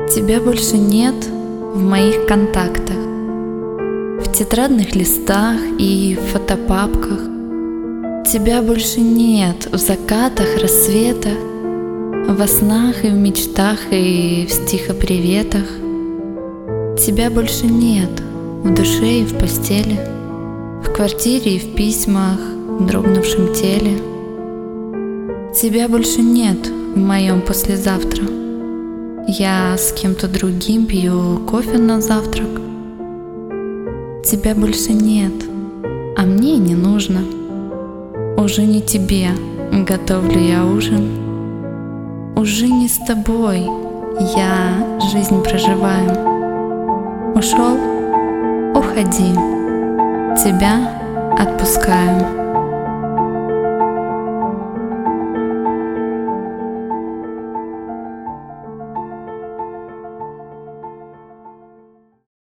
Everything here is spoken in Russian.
Тебя больше нет в моих контактах, в тетрадных листах и фотопапках. Тебя больше нет в закатах, рассветах, во снах и в мечтах и в стихоприветах. Тебя больше нет в душе и в постели, в квартире и в письмах, в дрогнувшем теле. Тебя больше нет в моем послезавтра. Я с кем-то другим пью кофе на завтрак. Тебя больше нет, а мне и не нужно. Уже не тебе готовлю я ужин. Уже не с тобой я жизнь проживаю. Ушел? Уходи. Тебя отпускаю.